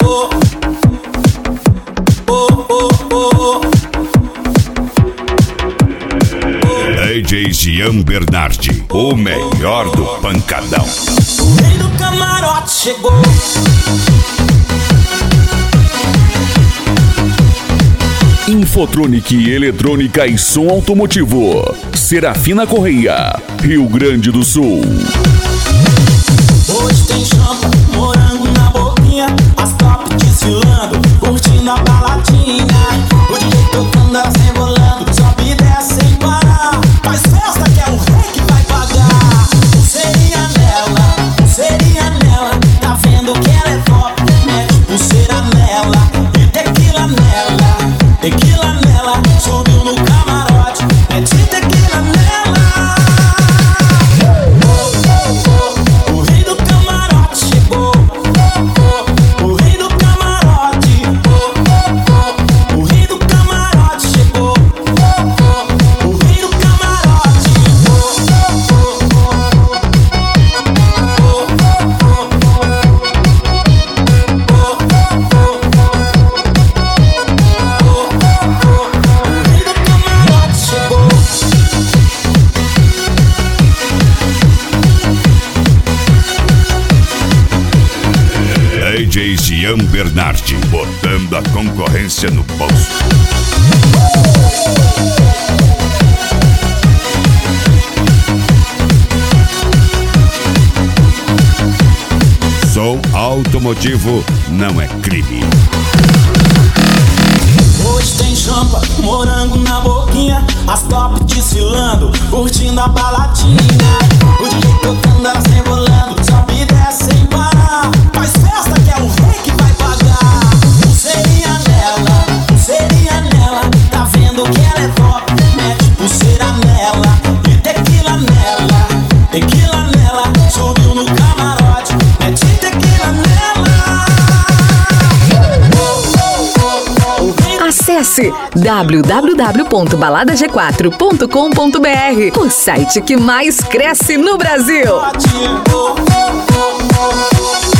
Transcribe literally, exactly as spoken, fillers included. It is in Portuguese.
D J Jean Bernardi, o melhor do pancadão. O rei do camarote chegou. Infotronic, eletrônica e som automotivo. Serafina Correia, Rio Grande do Sul. Hoje tem champa, morango na boquinha, as top desfilando, curtindo a baladinha. O D J tocando, elas rebolando, sobe e desce sem parar. Faz festa que é o rei que vai pagar. Pulseirinha nela, pulseirinha nela, tá vendo que ela é top? Mete pulseira nela e tequila nela, tequila nela, subiu no camarote, mete tequila nela. O rei do camarote chegou. O rei do camarote. O rei do camarote chegou. O rei do camarote. D J Jean Bernardi, botando a concorrência no bolso. Som automotivo não é crime. Hoje tem champa, morango na boquinha, as top desfilando, curtindo a baladinha. O D J tocando, elas rebolando, sobe e desce sem parar. Faz festa que é o rei que vai pagar. Pulseirinha nela, pulseirinha nela, tá vendo que ela é top? Mete pulseira nela e tequila nela, tequila nela, subiu no camarote, mete tequila nela. Acesse w w w ponto balada g quatro ponto com ponto b r, o site que mais cresce no Brasil. Oh, oh, oh, oh.